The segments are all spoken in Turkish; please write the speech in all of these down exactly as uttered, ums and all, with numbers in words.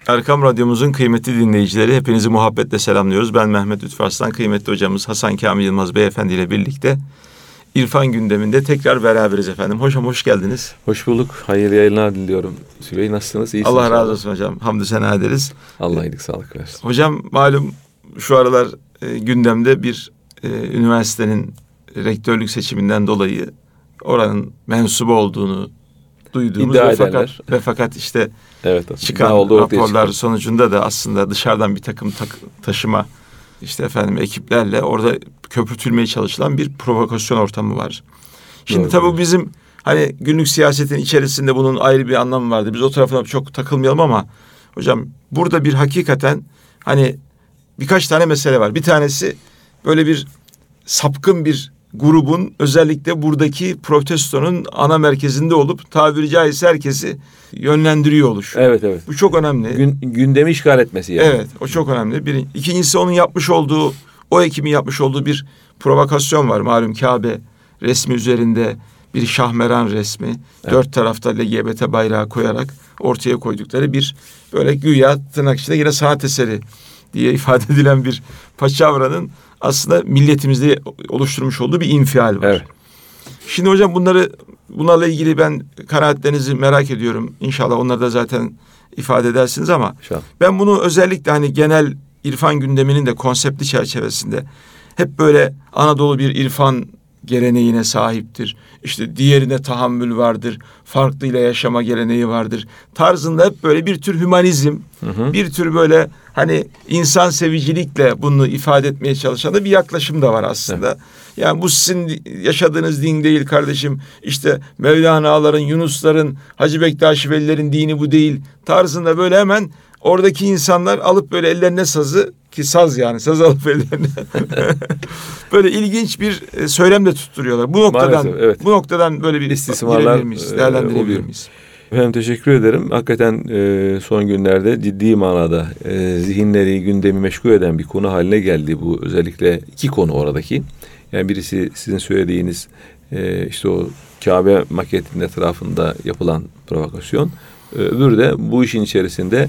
Erkam Radyomuzun kıymetli dinleyicileri, hepinizi muhabbetle selamlıyoruz. Ben Mehmet Lütfü Arslan, kıymetli hocamız Hasan Kamil Yılmaz Beyefendi ile birlikte İrfan gündeminde tekrar beraberiz efendim. Hocam hoş geldiniz. Hoş bulduk. Hayırlı yayınlar diliyorum. Sübey nasılsınız? İyisiniz? Allah razı olsun hocam. Hamdü sena ederiz. Allah iyilik sağlık versin. Hocam malum şu aralar e, gündemde bir e, üniversitenin rektörlük seçiminden dolayı oranın mensubu olduğunu duyduğumuz İddia ve fakat, edenler. ve fakat işte Evet, çıkan raporlar sonucunda da aslında dışarıdan bir takım tak, taşıma işte efendim ekiplerle orada köpürtülmeye çalışılan bir provokasyon ortamı var. Şimdi Doğru. tabii bizim hani günlük siyasetin içerisinde bunun ayrı bir anlamı vardı. Biz o tarafına çok takılmayalım ama hocam burada bir hakikaten hani birkaç tane mesele var. Bir tanesi böyle bir sapkın bir grubun özellikle buradaki protestonun ana merkezinde olup tabiri caizse herkesi yönlendiriyor oluşu. Evet evet. Bu çok önemli. Gün, gündemi işgal etmesi yani. Evet, o çok önemli. Bir, ikincisi onun yapmış olduğu, o ekibin yapmış olduğu bir provokasyon var. Malum Kabe resmi üzerinde bir şahmeran resmi. Evet. Dört tarafta L G B T bayrağı koyarak ortaya koydukları bir böyle güya tırnak içinde yine sanat eseri diye ifade edilen bir paçavranın aslında milletimizde oluşturmuş olduğu bir infial var. Evet. Şimdi hocam bunları bunlarla ilgili ben kanaatlerinizi merak ediyorum. İnşallah onları da zaten ifade edersiniz ama İnşallah. Ben bunu özellikle hani genel irfan gündeminin de konseptli çerçevesinde hep böyle Anadolu bir irfan geleneğine sahiptir. İşte diğerine tahammül vardır, farklıyla yaşama geleneği vardır tarzında hep böyle bir tür hümanizm, hı hı. bir tür böyle hani insan sevicilikle bunu ifade etmeye çalışan da bir yaklaşım da var aslında. Evet. Yani bu sizin yaşadığınız din değil kardeşim. İşte Mevlana'ların, Yunusların, Hacı Bektaş Velilerin dini bu değil tarzında böyle hemen oradaki insanlar alıp böyle ellerine sazı ki saz yani saz alıp ellerine böyle ilginç bir söylemle tutturuyorlar. Bu noktadan Maalesef, evet. bu noktadan böyle bir istismarlar miyiz, değerlendirebilir miyiz? Efendim teşekkür ederim. Hakikaten e, son günlerde ciddi manada e, zihinleri, gündemi meşgul eden bir konu haline geldi bu. Özellikle iki konu oradaki. Yani birisi sizin söylediğiniz e, işte o Kabe maketinin etrafında yapılan provokasyon. E, öbürü de bu işin içerisinde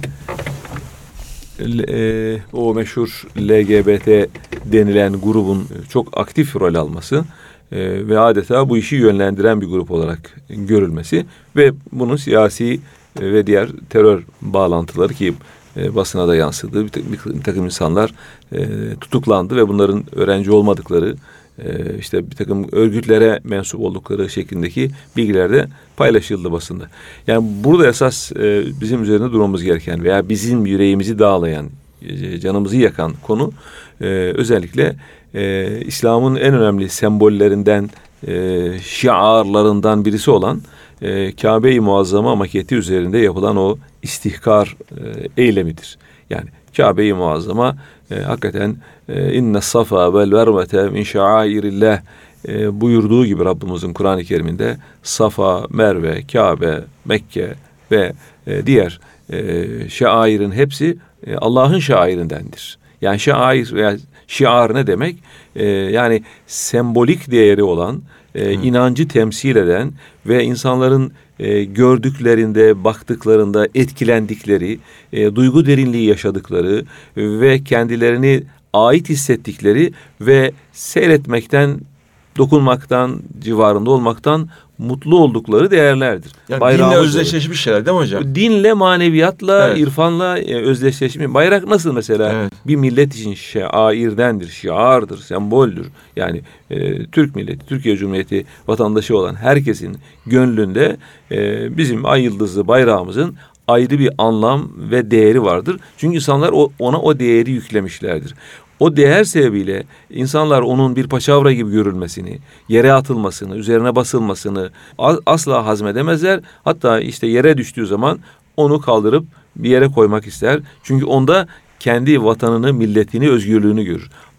e, o meşhur L G B T denilen grubun çok aktif rol alması e, ve adeta bu işi yönlendiren bir grup olarak görülmesi ve bunun siyasi e, ve diğer terör bağlantıları ki e, basına da yansıdı. Bir, bir, bir takım insanlar e, tutuklandı ve bunların öğrenci olmadıkları e, işte bir takım örgütlere mensup oldukları şeklindeki bilgiler de paylaşıldı basında. Yani burada esas e, bizim üzerinde durmamız gereken veya bizim yüreğimizi dağlayan, e, canımızı yakan konu e, özellikle e, İslam'ın en önemli sembollerinden, e, şiarlarından birisi olan e, Kabe-i Muazzama maketi üzerinde yapılan o istihkar e, eylemidir. Yani Kabe-i Muazzama e, hakikaten e, inne safa vel vermete min şairillah e, buyurduğu gibi Rabbimizin Kur'an-ı Kerim'inde Safa, Merve, Kabe, Mekke ve e, diğer e, şairin hepsi e, Allah'ın şairindendir. Yani şair veya şiar ne demek? E, yani sembolik değeri olan, e, inancı temsil eden ve insanların e, gördüklerinde, baktıklarında etkilendikleri, e, duygu derinliği yaşadıkları ve kendilerini ait hissettikleri ve seyretmekten, dokunmaktan, civarında olmaktan mutlu oldukları değerlerdir. Yani dinle özdeşleşmiş şeyler değil mi hocam? Dinle, maneviyatla, evet. irfanla e, özdeşleşmiş. Bayrak nasıl mesela? Evet. Bir millet için şairdendir, şiardır, semboldür. Yani e, Türk milleti, Türkiye Cumhuriyeti vatandaşı olan herkesin gönlünde e, bizim ay yıldızlı bayrağımızın ayrı bir anlam ve değeri vardır. Çünkü insanlar o, ona o değeri yüklemişlerdir. O değer sebebiyle insanlar onun bir paçavra gibi görülmesini, yere atılmasını, üzerine basılmasını asla hazmedemezler. Hatta işte yere düştüğü zaman onu kaldırıp bir yere koymak ister. Çünkü onda kendi vatanını, milletini, özgürlüğünü görür.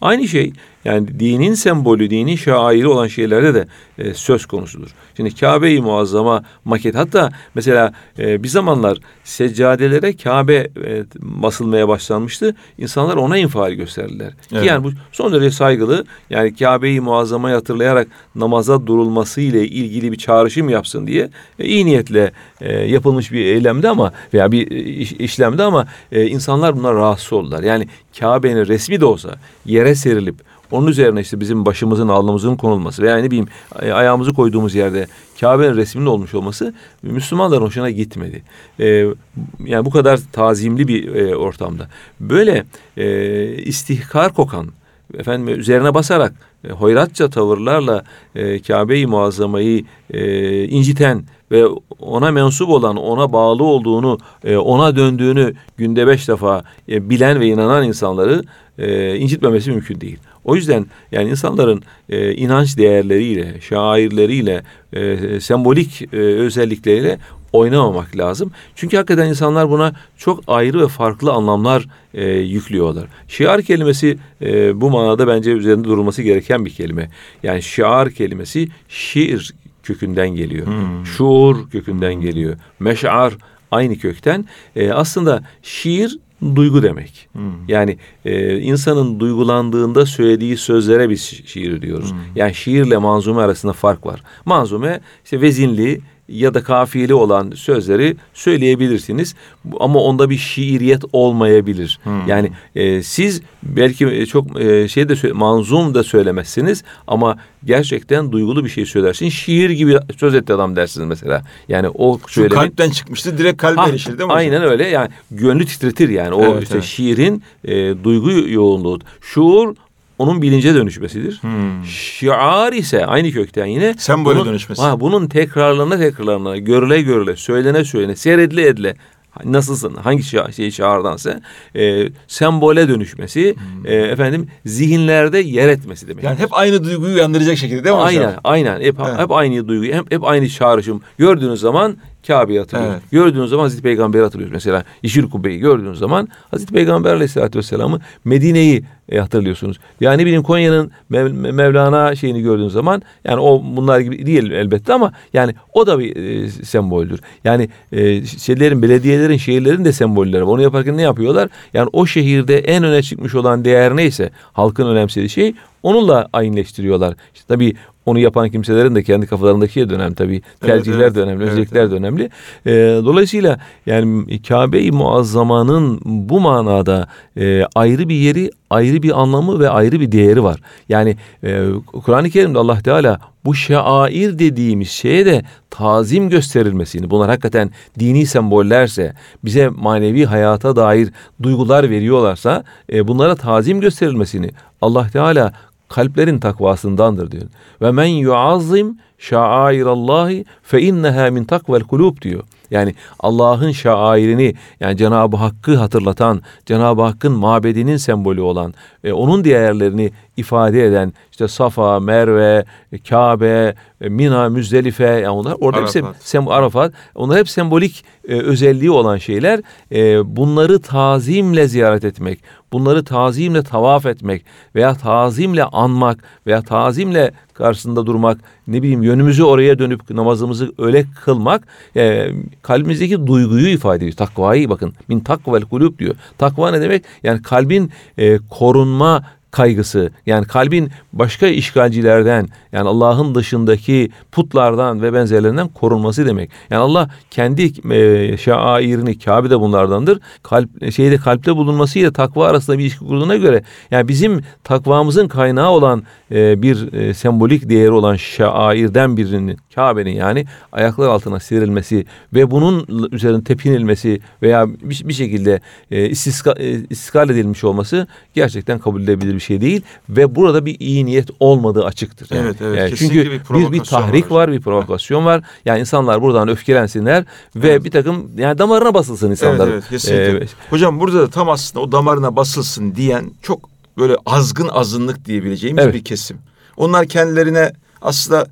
Aynı şey yani dinin sembolü, dinin şairi olan şeylerde de e, söz konusudur. Şimdi Kabe-i Muazzama maket, hatta mesela e, bir zamanlar seccadelere Kabe e, basılmaya başlanmıştı. İnsanlar ona infial gösterdiler. Evet. Ki yani bu son derece saygılı. Yani Kabe-i Muazzama'yı hatırlayarak namaza durulması ile ilgili bir çağrışım yapsın diye e, iyi niyetle e, yapılmış bir eylemdi ama veya bir iş, işlemdi ama e, insanlar bunlar rahatsız oldular. Yani Kabe'nin resmi de olsa yere serilip onun üzerine işte bizim başımızın, alnımızın konulması veya ne bileyim ayağımızı koyduğumuz yerde Kabe'nin resminin olmuş olması Müslümanların hoşuna gitmedi. Ee, yani bu kadar tazimli bir e, ortamda. Böyle e, istihkar kokan, efendim üzerine basarak e, hoyratça tavırlarla e, Kabe-i Muazzama'yı e, inciten ve ona mensup olan, ona bağlı olduğunu, e, ona döndüğünü günde beş defa e, bilen ve inanan insanları e, incitmemesi mümkün değil. O yüzden yani insanların e, inanç değerleriyle, şairleriyle, e, sembolik e, özellikleriyle oynamamak lazım. Çünkü hakikaten insanlar buna çok ayrı ve farklı anlamlar e, yüklüyorlar. Şiar kelimesi e, bu manada bence üzerinde durulması gereken bir kelime. Yani şiar kelimesi şiir kökünden geliyor. Hmm. Şuur kökünden hmm. geliyor. Meş'ar aynı kökten. E, aslında şiir duygu demek. Hmm. Yani e, insanın duygulandığında söylediği sözlere biz şiir diyoruz. Hmm. Yani şiirle manzume arasında fark var. Manzume işte vezinli ya da kafiyeli olan sözleri söyleyebilirsiniz. Ama onda bir şiiriyet olmayabilir. Hmm. Yani e, siz belki çok e, şey de manzum da söylemezsiniz ama gerçekten duygulu bir şey söylersiniz. Şiir gibi söz etti adam dersiniz mesela. Yani o söylemi kalpten çıkmıştı, direkt kalbe erişir değil mi? Aynen hocam? Öyle. Yani gönlü titretir yani. O evet, işte evet. şiirin e, duygu yoğunluğu. Şuur onun bilince dönüşmesidir. Hmm. Şiar ise aynı kökten yine sembole bunun, dönüşmesi. Ha, bunun tekrarlarına tekrarlarına, görüle görüle, söylene söylene, seyredile edile, nasılsın, hangi şey şiardansa e, sembole dönüşmesi, hmm. e, efendim zihinlerde yer etmesi demek. Yani hep aynı duyguyu uyandıracak şekilde değil mi aynen, hocam? Aynen, hep, evet. hep aynı duyguyu, hep, hep aynı çağrışım. Gördüğünüz zaman Kabe'yi hatırlıyoruz. Evet. Gördüğünüz zaman Hazreti Peygamber'i hatırlıyoruz. Mesela Yeşil Kubbe'yi gördüğünüz zaman Hazreti Peygamber Aleyhisselatü Vesselam'ı, Medine'yi e, hatırlıyorsunuz. Yani ne bileyim Konya'nın Mev- Mevlana şeyini gördüğünüz zaman, yani o bunlar gibi değil elbette ama yani o da bir e, semboldür. Yani e, şeylerin, belediyelerin, şehirlerin de sembolleri. Onu yaparken ne yapıyorlar? Yani o şehirde en öne çıkmış olan değer neyse, halkın önemsediği şey, onunla aynıleştiriyorlar. İşte tabii onu yapan kimselerin de kendi kafalarındaki de önemli tabii. Tercihler evet, evet. de önemli, özellikler evet, evet. de önemli. E, dolayısıyla yani Kabe-i Muazzama'nın bu manada e, ayrı bir yeri, ayrı bir anlamı ve ayrı bir değeri var. Yani e, Kur'an-ı Kerim'de Allah Teala bu şair dediğimiz şeye de tazim gösterilmesini, bunlar hakikaten dini sembollerse, bize manevi hayata dair duygular veriyorlarsa e, bunlara tazim gösterilmesini Allah Teala kalplerin takvasındandır diyor. Ve men yuazzim şairallahi fe inneha min takvel kulub diyor. Yani Allah'ın şairini, yani Cenab-ı Hakk'ı hatırlatan, Cenab-ı Hakk'ın mabedinin sembolü olan, e, onun değerlerini ifade eden işte Safa, Merve, Kabe, Mina, Müzdelife, yani onlar orada Arafat. hep sem Arafat. Onlar hep sembolik e, özelliği olan şeyler. E, bunları tazimle ziyaret etmek, bunları tazimle tavaf etmek veya tazimle anmak veya tazimle karşısında durmak, ne bileyim yönümüzü oraya dönüp namazımızı öyle kılmak e, kalbimizdeki duyguyu ifade ediyor. Takvayı bakın. Min takvel kulub diyor. Takva ne demek? Yani kalbin e, korunma kaygısı, yani kalbin başka işgalcilerden, yani Allah'ın dışındaki putlardan ve benzerlerinden korunması demek. Yani Allah kendi e, şairini, Kabe de bunlardandır. Kalp şeyde kalpte bulunmasıyla takva arasında bir ilişki kurduğuna göre, yani bizim takvamızın kaynağı olan e, bir e, sembolik değeri olan şairden birinin, Kabe'nin yani ayaklar altına serilmesi ve bunun üzerine tepinilmesi veya bir, bir şekilde e, istiska, e, istiskal edilmiş olması gerçekten kabul edilebilir bir şey değil ve burada bir iyi niyet olmadığı açıktır. Yani. Evet, evet. Yani çünkü bir, bir, bir tahrik var, var, bir provokasyon evet. var. Yani insanlar buradan öfkelensinler ve evet. bir takım yani damarına basılsın insanlar. Evet, evet, kesinlikle. Ee, Hocam burada da tam aslında o damarına basılsın diyen çok böyle azgın azınlık diyebileceğimiz evet. bir kesim. Onlar kendilerine aslında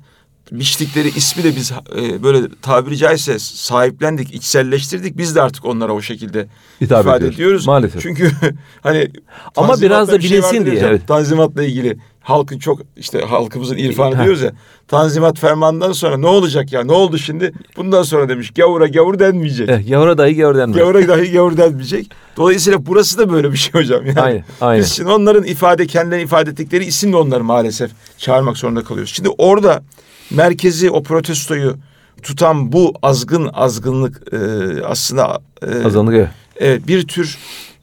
biçtikleri ismi de biz e, böyle tabiri caizse sahiplendik, içselleştirdik. Biz de artık onlara o şekilde Hitap ifade ediyoruz. ediyoruz. Maalesef. Çünkü hani ama biraz da bir şey bilinsin vardır diye. ya, Evet. Tanzimatla ilgili halkın çok işte halkımızın irfanı Ha. diyoruz ya. Tanzimat fermanından sonra ne olacak ya? Ne oldu şimdi? Bundan sonra demiş gavura gavur denmeyecek. Eh, gavura dahi gavur denmez. Gavura dahi gavur denmeyecek. Dolayısıyla burası da böyle bir şey hocam. Yani Aynen, aynen. biz şimdi onların ifade kendilerini ifade ettikleri isimle onları maalesef çağırmak zorunda kalıyoruz. Şimdi orada merkezi o protestoyu tutan bu azgın azgınlık e, aslında e, Azınlık evet. evet, bir tür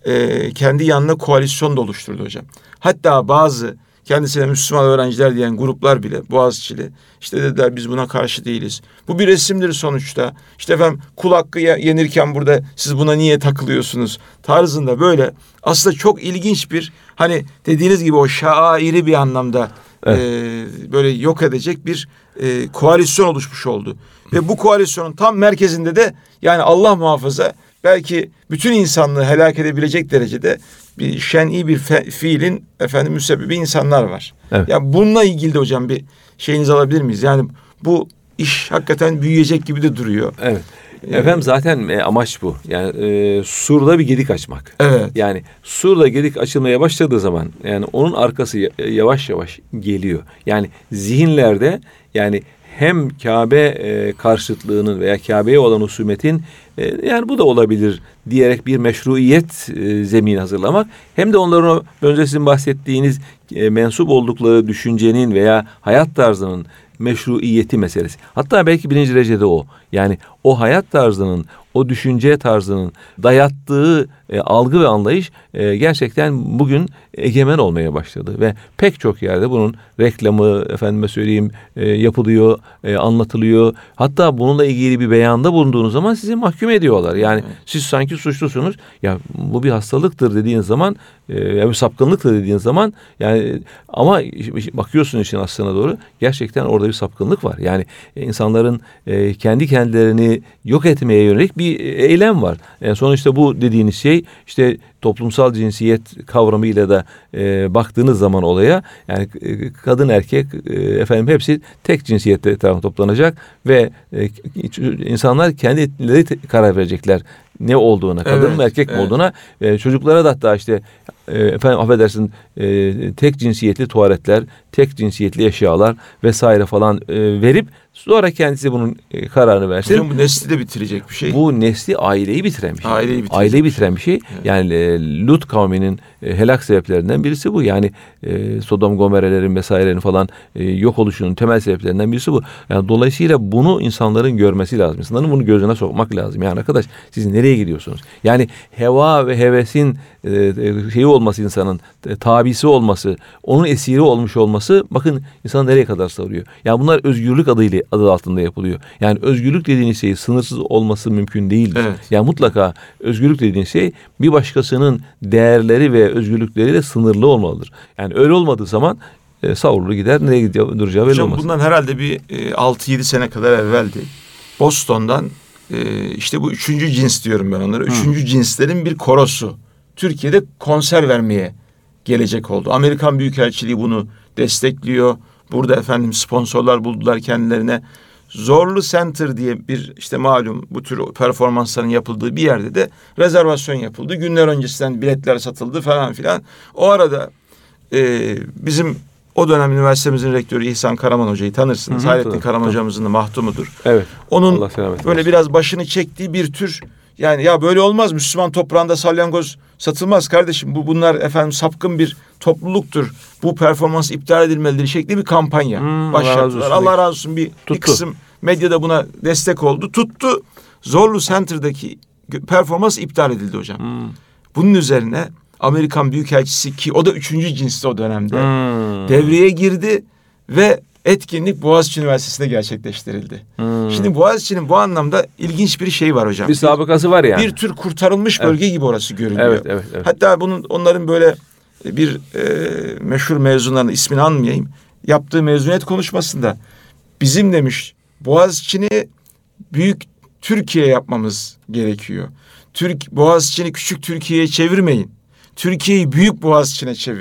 e, kendi yanına koalisyon da oluşturdu hocam. Hatta bazı kendisine Müslüman öğrenciler diyen gruplar bile Boğaziçi'li işte dediler biz buna karşı değiliz. Bu bir resimdir sonuçta. İşte efendim kul hakkı yenirken burada siz buna niye takılıyorsunuz tarzında böyle aslında çok ilginç bir hani dediğiniz gibi o şairi bir anlamda evet. e, böyle yok edecek bir e, koalisyon oluşmuş oldu. Ve bu koalisyonun tam merkezinde de yani Allah muhafaza belki bütün insanlığı helak edebilecek derecede bir şen'i bir fe, fiilin efendim müsebbibi insanlar var. Evet. Yani bununla ilgili de hocam bir şeyinizi alabilir miyiz? Yani bu iş hakikaten büyüyecek gibi de duruyor. Evet. Efendim zaten e, amaç bu. Yani e, surda bir gedik açmak. Evet. Yani surda gedik açılmaya başladığı zaman yani onun arkası yavaş yavaş geliyor. Yani zihinlerde yani hem Kabe e, karşıtlığının veya Kabe'ye olan husumetin e, yani bu da olabilir diyerek bir meşruiyet e, zemini hazırlamak hem de onların o önce sizin bahsettiğiniz e, mensup oldukları düşüncenin veya hayat tarzının meşruiyeti meselesi. Hatta belki birinci derecede o. Yani o hayat tarzının, o düşünce tarzının dayattığı e, algı ve anlayış e, gerçekten bugün egemen olmaya başladı ve pek çok yerde bunun reklamı efendime söyleyeyim e, yapılıyor, e, anlatılıyor. Hatta bununla ilgili bir beyanda bulunduğunuz zaman sizi mahkum ediyorlar. Yani evet. Siz sanki suçlusunuz. Ya bu bir hastalıktır dediğiniz zaman, e, ya bir sapkınlıktır dediğiniz zaman yani ama bakıyorsun işin aslına doğru gerçekten orada bir sapkınlık var. Yani e, insanların e, kendi kendilerini yok etmeye yönelik bir eylem var. Yani sonuçta bu dediğiniz şey işte toplumsal cinsiyet kavramıyla da e, baktığınız zaman olaya yani e, kadın erkek e, efendim hepsi tek cinsiyette etrafına toplanacak ve e, insanlar kendileri karar verecekler ne olduğuna, kadın evet, mı erkek evet. mi olduğuna. E, çocuklara da hatta işte e, efendim affedersin e, tek cinsiyetli tuvaletler, tek cinsiyetli eşyalar vesaire falan e, verip sonra kendisi bunun e, kararını versin. Hocam bu nesli de bitirecek bir şey. Bu nesli aileyi bitiren bir şey. Aileyi bitiren, aileyi bitiren bir şey. Evet. Yani e, Lut kavminin e, helak sebeplerinden birisi bu. Yani e, Sodom Gomorrelerin vesairelerin falan e, yok oluşunun temel sebeplerinden birisi bu. Yani dolayısıyla bunu insanların görmesi lazım. İnsanların bunu gözüne sokmak lazım. Yani arkadaş siz nereye gidiyorsunuz? Yani heva ve hevesin e, şeyi olması insanın e, tabisi olması, onun esiri olmuş olması bakın insanı nereye kadar savuruyor. Yani bunlar özgürlük adıyla adı altında yapılıyor. Yani özgürlük dediğiniz şey sınırsız olması mümkün değildir. Evet. Yani mutlaka özgürlük dediğiniz şey bir başkasının değerleri ve özgürlükleriyle sınırlı olmalıdır. Yani öyle olmadığı zaman e, savrulur gider, nereye gidiyor, duracağı belli olmaz. Bundan herhalde bir e, altı yedi sene kadar evveldi. Boston'dan e, işte bu üçüncü cins diyorum ben onlara. Hı. Üçüncü cinslerin bir korosu Türkiye'de konser vermeye gelecek oldu. Amerikan Büyükelçiliği bunu destekliyor. Burada efendim sponsorlar buldular kendilerine. Zorlu Center diye bir işte malum bu tür performansların yapıldığı bir yerde de rezervasyon yapıldı. Günler öncesinden biletler satıldı falan filan. O arada e, bizim o dönem üniversitemizin rektörü İhsan Karaman Hoca'yı tanırsınız. Hı hı, Hayrettin Karaman tamam. Hocamızın da mahdumudur. Evet. Onun böyle olsun. Biraz başını çektiği bir tür yani ya böyle olmaz Müslüman toprağında salyangoz satılmaz kardeşim. Bu bunlar efendim sapkın bir topluluktur. Bu performans iptal edilmelidir şekli bir kampanya hmm, başlattılar. Allah razı olsun bir, bir kısım medyada buna destek oldu. Tuttu. Zorlu Center'daki performans iptal edildi hocam. Hmm. Bunun üzerine Amerikan Büyükelçisi ki o da üçüncü cinsti o dönemde hmm. devreye girdi ve etkinlik Boğaziçi Üniversitesi'nde gerçekleştirildi. Hmm. Şimdi Boğaziçi'nin bu anlamda ilginç bir şey var hocam. Bir sabıkası var yani. Bir tür kurtarılmış bölge evet. gibi orası görünüyor. Evet, evet, evet. Hatta bunun onların böyle bir e, meşhur mezunlarının ismini anmayayım. Yaptığı mezuniyet konuşmasında bizim demiş Boğaziçi'ni büyük Türkiye yapmamız gerekiyor. Türk Boğaziçi'ni küçük Türkiye'ye çevirmeyin. Türkiye'yi büyük Boğaziçi'ne çevirin.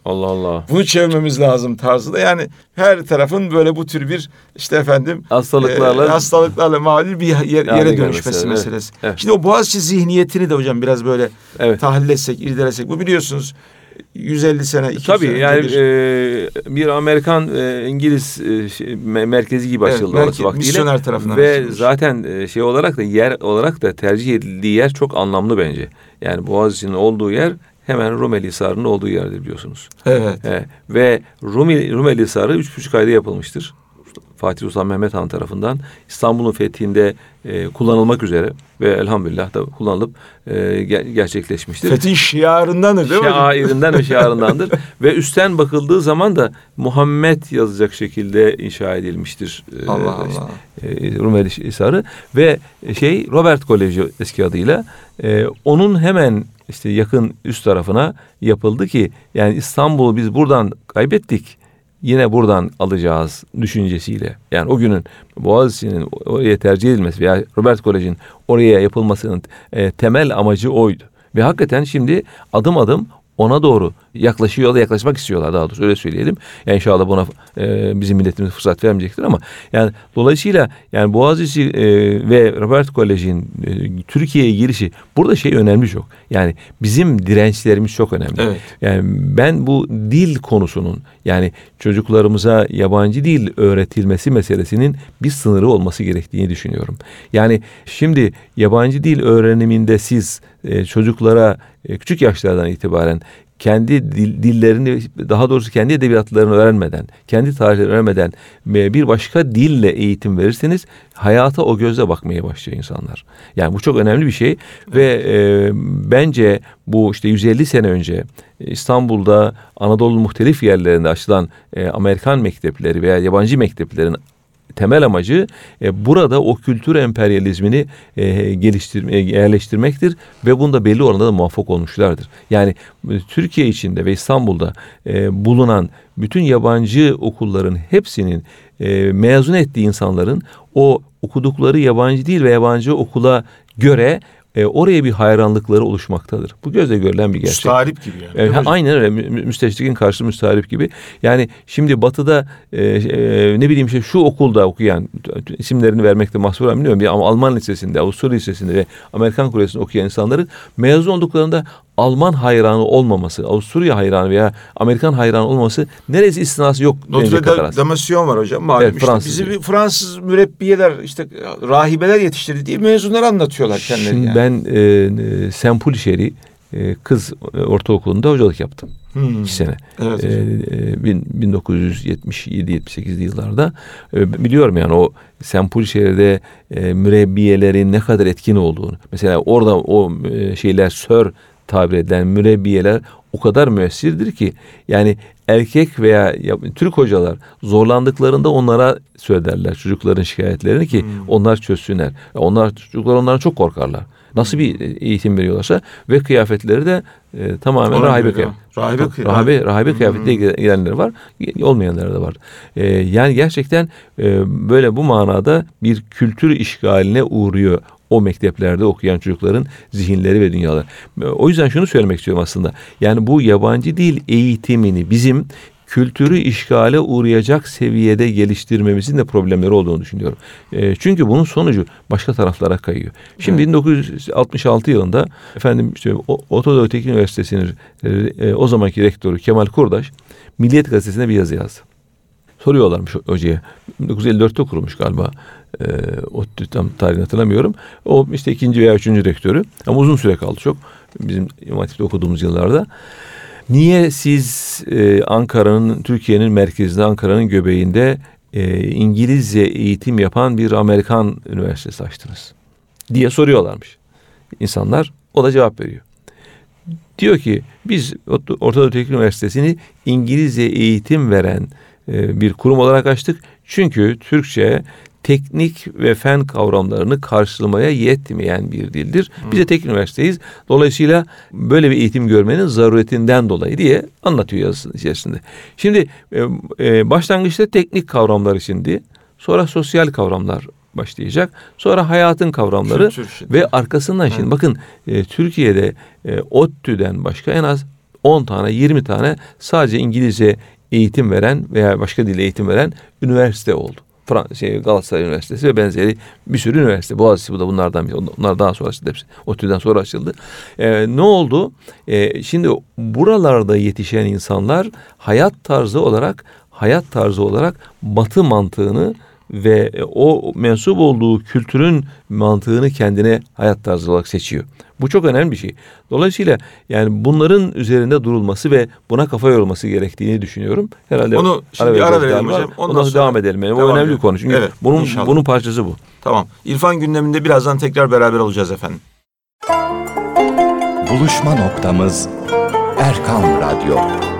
Allah Allah. Bunu çevirmemiz lazım tarzında. Yani her tarafın böyle bu tür bir işte efendim hastalıklarla e, hastalıklarla malum bir yer, yere dönüşmesi meselesi. Evet, evet. Şimdi o Boğaziçi zihniyetini de hocam biraz böyle evet. tahlil etsek, irdelesek. Bu biliyorsunuz yüz elli sene, iki yüz Tabii sene yani bir, e, bir Amerikan e, İngiliz e, şey, merkezi gibi açıldı evet, orası vaktiyle. misyoner tarafından ve açılmış. zaten e, şey olarak da yer olarak da tercih edildiği yer çok anlamlı bence. Yani Boğaziçi'nin olduğu yer hemen Rumeli Hisarı'nın olduğu yerdir biliyorsunuz. Evet. E, ve Rumeli, Rumeli Hisarı üç buçuk ayda yapılmıştır. Fatih Sultan Mehmet Han tarafından İstanbul'un fethinde e, kullanılmak üzere ve elhamdülillah da kullanılıp e, ger- gerçekleşmiştir. Fethin şiarındandır değil mi? Şairinden ve şiarındandır. Ve üstten bakıldığı zaman da Muhammed yazacak şekilde inşa edilmiştir. E, Allah Allah. Işte, e, Rumeli Hisarı ve şey Robert Koleji eski adıyla e, onun hemen işte yakın üst tarafına yapıldı ki yani İstanbul'u biz buradan kaybettik. Yine buradan alacağız düşüncesiyle. Yani o günün Boğaziçi'nin oraya tercih edilmesi veya Robert Kolej'in oraya yapılmasının e, temel amacı oydu. Ve hakikaten şimdi adım adım ona doğru yaklaşıyor da yaklaşmak istiyorlar daha doğrusu öyle söyleyelim. Yani inşallah buna e, bizim milletimiz fırsat vermeyecektir ama yani dolayısıyla yani Boğaziçi e, ve Robert Kolej'in e, Türkiye'ye girişi burada şey önemli çok. Yani bizim dirençlerimiz çok önemli. Evet. Yani ben bu dil konusunun yani çocuklarımıza yabancı dil öğretilmesi meselesinin bir sınırı olması gerektiğini düşünüyorum. Yani şimdi yabancı dil öğreniminde siz e, çocuklara e, küçük yaşlardan itibaren kendi dil, dillerini daha doğrusu kendi edebiyatlarını öğrenmeden, kendi tarihlerini öğrenmeden bir başka dille eğitim verirseniz hayata o gözle bakmaya başlıyor insanlar. Yani bu çok önemli bir şey ve e, bence bu işte yüz elli sene önce İstanbul'da Anadolu'nun muhtelif yerlerinde açılan e, Amerikan mektepleri veya yabancı mekteplerin temel amacı e, burada o kültür emperyalizmini e, geliştirme, yerleştirmektir ve bunda belli oranda da muvaffak olmuşlardır. Yani e, Türkiye içinde ve İstanbul'da e, bulunan bütün yabancı okulların hepsinin e, mezun ettiği insanların o okudukları yabancı dil ve yabancı okula göre E, oraya bir hayranlıkları oluşmaktadır. Bu gözle görülen bir gerçek. Müstaharip gibi yani. E, ha, aynen öyle. Mü, müsteşrikin karşı müstaharip gibi. Yani şimdi Batı'da e, e, ne bileyim işte şu okulda okuyan isimlerini vermekte mahsur bilmiyorum. Bir Alman lisesinde, Avusturya lisesinde ve Amerikan Koleji'nde okuyan insanların mezun olduklarında Alman hayranı olmaması, Avusturya hayranı veya Amerikan hayranı olmaması neredeyse istisnası yok. Notre Dame var hocam. Malum evet, işte Fransız bizi bir Fransız mürebbiyeler işte rahibeler yetiştirdi diye mezunlar anlatıyorlar kendileri. Şimdi yani. ben e, Sempulişehri e, kız ortaokulunda hocalık yaptım. Hmm. İki sene. Evet, e, bin dokuz yüz yetmiş yedi yetmiş sekizli yıllarda e, biliyorum yani o Sempulişehir'de e, mürebbiyelerin ne kadar etkin olduğunu. Mesela orada o e, şeyler sör tabir edilen mürebbiyeler o kadar müessirdir ki yani erkek veya ya, Türk hocalar zorlandıklarında onlara söylerler çocukların şikayetlerini ki hmm. onlar çözsünler. Onlar çocuklar ondan çok korkarlar. Nasıl bir eğitim veriyorlarsa ve kıyafetleri de e, tamamen Ona rahibe kıyafet. Rahibe, rahibe, rahibe hmm. kıyafetle girenler var, olmayanlar da var. E, yani gerçekten e, böyle bu manada bir kültür işgaline uğruyor o mekteplerde okuyan çocukların zihinleri ve dünyaları. O yüzden şunu söylemek istiyorum aslında. Yani bu yabancı dil eğitimini bizim kültürü işgale uğrayacak seviyede geliştirmemizin de problemleri olduğunu düşünüyorum. E, çünkü bunun sonucu başka taraflara kayıyor. Şimdi evet. bin dokuz yüz altmış altı yılında efendim işte Orta Teknik Üniversitesi'nin e, o zamanki rektörü Kemal Kurdaş Milliyet Gazetesi'ne bir yazı yazdı. Soruyorlarmış hocaya. bin dokuz yüz elli dörtte kurulmuş galiba. E, o tam tarihini hatırlamıyorum. O işte ikinci veya üçüncü rektörü. Ama uzun süre kaldı çok. Bizim İmam Hatip'te okuduğumuz yıllarda. Niye siz e, Ankara'nın, Türkiye'nin merkezinde, Ankara'nın göbeğinde e, İngilizce eğitim yapan bir Amerikan üniversitesi açtınız? Diye soruyorlarmış. İnsanlar, o da cevap veriyor. Diyor ki biz Orta Doğu Teknik Üniversitesi'ni İngilizce eğitim veren e, bir kurum olarak açtık. Çünkü Türkçe teknik ve fen kavramlarını karşılamaya yetmeyen bir dildir. Biz de teknik üniversiteyiz. Dolayısıyla böyle bir eğitim görmenin zaruretinden dolayı diye anlatıyor yazısının içerisinde. Şimdi e, başlangıçta teknik kavramlar içindi. Sonra sosyal kavramlar başlayacak. Sonra hayatın kavramları ve arkasından şimdi bakın e, Türkiye'de e, ODTÜ'den başka en az on tane, yirmi tane sadece İngilizce eğitim veren veya başka dil eğitim veren üniversite oldu. Frans şey, Galatasaray Üniversitesi ve benzeri bir sürü üniversite. Boğaziçi bu da bunlardan biri. Onlar daha sonra açıldı hepsi. ODTÜ'den sonra açıldı. Ee, ne oldu? Ee, şimdi buralarda yetişen insanlar hayat tarzı olarak hayat tarzı olarak Batı mantığını ve o mensup olduğu kültürün mantığını kendine hayat tarzı olarak seçiyor. Bu çok önemli bir şey. Dolayısıyla yani bunların üzerinde durulması ve buna kafa yorulması gerektiğini düşünüyorum. Herhalde onu şimdi ara, ara verelim hocam. Ondan sonra devam edelim. Yani devam o önemli edelim. bir konu. Çünkü evet, bunun inşallah. bunun parçası bu. Tamam. İrfan gündeminde birazdan tekrar beraber olacağız efendim. Buluşma noktamız Erkam Radyo.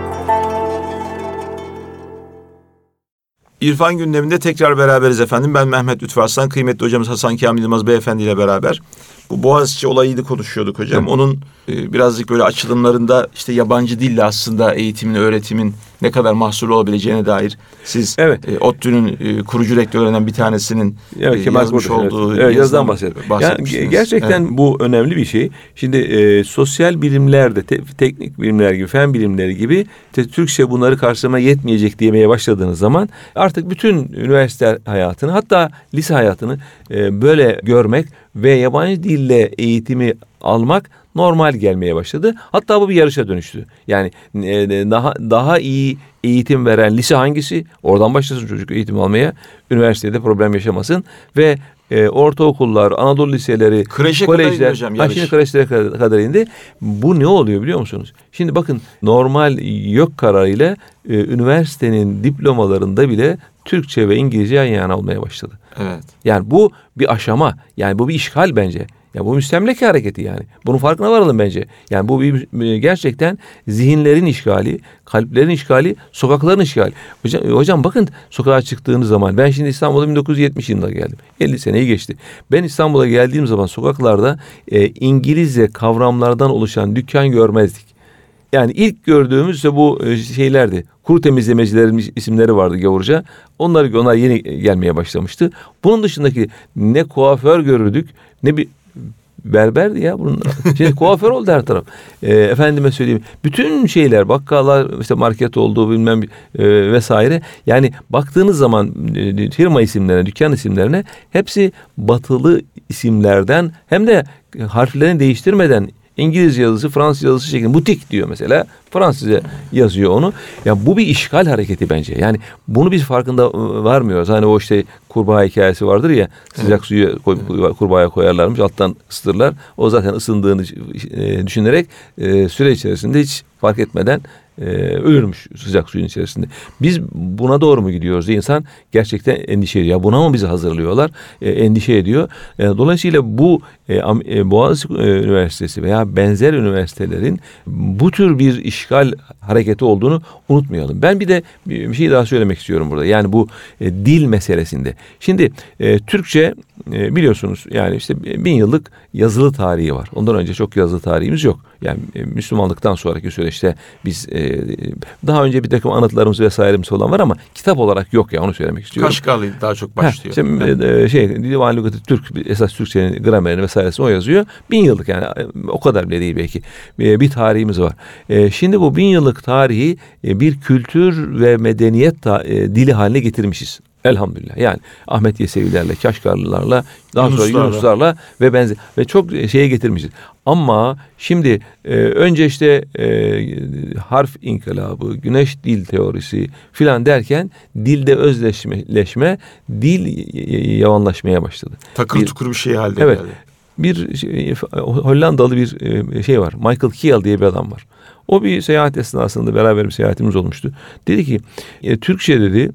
İrfan gündeminde tekrar beraberiz efendim. Ben Mehmet Lütfü Arslan, kıymetli hocamız Hasan Kamil Yılmaz Beyefendi ile beraber bu Boğaziçi olayını konuşuyorduk hocam. Evet. Onun e, birazcık böyle açılımlarında işte yabancı dille aslında eğitimin, öğretimin ne kadar mahsul olabileceğine dair siz evet. e, ODTÜ'nün e, kurucu rektörlerinden bir tanesinin evet, e, yazmış Burdur, olduğu evet. Evet, yazıdan bahsediyorum. Yani gerçekten evet. bu önemli bir şey. Şimdi e, sosyal bilimlerde, te, teknik bilimler gibi, fen bilimleri gibi te, Türkçe bunları karşılama yetmeyecek diyemeye başladığınız zaman artık bütün üniversite hayatını, hatta lise hayatını e, böyle görmek ve yabancı dille eğitimi almak normal gelmeye başladı. Hatta bu bir yarışa dönüştü. Yani e, daha daha iyi eğitim veren lise hangisi? Oradan başlasın çocuk eğitim almaya. Üniversitede problem yaşamasın ve e, ortaokullar, Anadolu liseleri, kreşe kolejler, hocam, ha, şimdi kreşlere kadar, kadar indi. Bu ne oluyor biliyor musunuz? Şimdi bakın normal yok kararıyla e, üniversitenin diplomalarında bile Türkçe ve İngilizce yan yana olmaya başladı. Evet. Yani bu bir aşama. Yani bu bir işgal bence. Ya bu müstemleke hareketi yani. Bunun farkına varalım bence. Yani bu bir, gerçekten zihinlerin işgali, kalplerin işgali, sokakların işgali. Hocam, hocam bakın sokağa çıktığınız zaman, ben şimdi İstanbul'a bin dokuz yüz yetmiş yılında geldim. elli seneyi geçti. Ben İstanbul'a geldiğim zaman sokaklarda e, İngilizce kavramlardan oluşan dükkan görmezdik. Yani ilk gördüğümüz ise bu şeylerdi. Kuru temizlemecilerin isimleri vardı gavurca. Onlar, onlar yeni gelmeye başlamıştı. Bunun dışındaki ne kuaför görürdük ne bir berberdi ya bunun. Şimdi kuaför oldu her taraf. E, efendime söyleyeyim. Bütün şeyler, bakkallar, işte market olduğu bilmem e, vesaire. Yani baktığınız zaman e, firma isimlerine, dükkan isimlerine hepsi batılı isimlerden, hem de harflerini değiştirmeden İngilizce yazısı, Fransız yazısı şeklinde butik diyor mesela. Fransızca yazıyor onu. Ya bu bir işgal hareketi bence. Yani bunu biz farkında varmıyoruz. Hani o işte kurbağa hikayesi vardır ya. Sıcak suyu koy, kurbağaya koyarlarmış, alttan ısıtırlar. O zaten ısındığını e, düşünerek e, süre içerisinde hiç fark etmeden e, ölürmüş sıcak suyun içerisinde. Biz buna doğru mu gidiyoruz diye insan gerçekten endişe ediyor. Ya buna mı bizi hazırlıyorlar? E, endişe ediyor. E, dolayısıyla bu e, Boğaziçi Üniversitesi veya benzer üniversitelerin bu tür bir işgal hareketi olduğunu unutmayalım. Ben bir de bir şey daha söylemek istiyorum burada. Yani bu e, dil meselesinde. Şimdi e, Türkçe e, biliyorsunuz yani işte bin yıllık yazılı tarihi var. Ondan önce çok yazılı tarihimiz yok. Yani e, Müslümanlıktan sonraki süreçte biz e, daha önce bir takım anıtlarımız vesairemiz olan var ama kitap olarak yok ya, onu söylemek istiyorum. Kaşgarlı daha çok başlıyor. Ha, şimdi, evet. şey Divan Lügatı Türk, esas Türkçenin gramerini vesairesini o yazıyor. Bin yıllık yani o kadar bile değil belki. E, bir tarihimiz var. E, şimdi bu bin yıllık tarihi e, bir kültür ve medeniyet ta, e, dili haline getirmişiz. Elhamdülillah. Yani Ahmet Yesevilerle, Kaşgarlılarla, daha Yunuslarla. sonra Yunuslarla ve benzer ve çok şeye getirmişiz. Ama şimdi e, önce işte e, harf inkılabı, güneş dil teorisi filan derken dilde özdeşleşme, dil yavanlaşmaya başladı. Takır bir, tukur bir şey halde evet, geldi. Bir şey, Hollandalı bir şey var. Michael Kiel diye bir adam var. O bir seyahat esnasında beraber bir seyahatimiz olmuştu. Dedi ki e, Türkçe dedi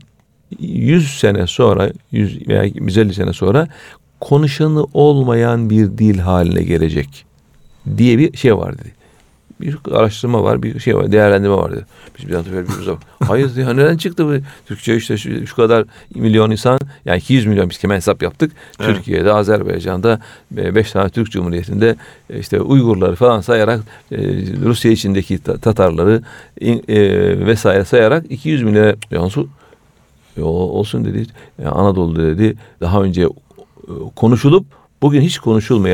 yüz sene sonra, yüz veya yüz elli sene sonra konuşanı olmayan bir dil haline gelecek diye bir şey var dedi. Bir araştırma var, bir şey var, değerlendirme var dedi. Biz bir anda böyle bir uzak. Hayır ya, neden çıktı bu? Türkçe işte şu, şu kadar milyon insan, yani iki yüz milyon biz kemen hesap yaptık. Evet. Türkiye'de, Azerbaycan'da, beş tane Türk Cumhuriyeti'nde işte Uygurları falan sayarak, Rusya içindeki Tatarları vesaire sayarak iki yüz milyon yansın. Olsun dedi. Yani Anadolu dedi. Daha önce konuşulup bugün hiç konuşulmayan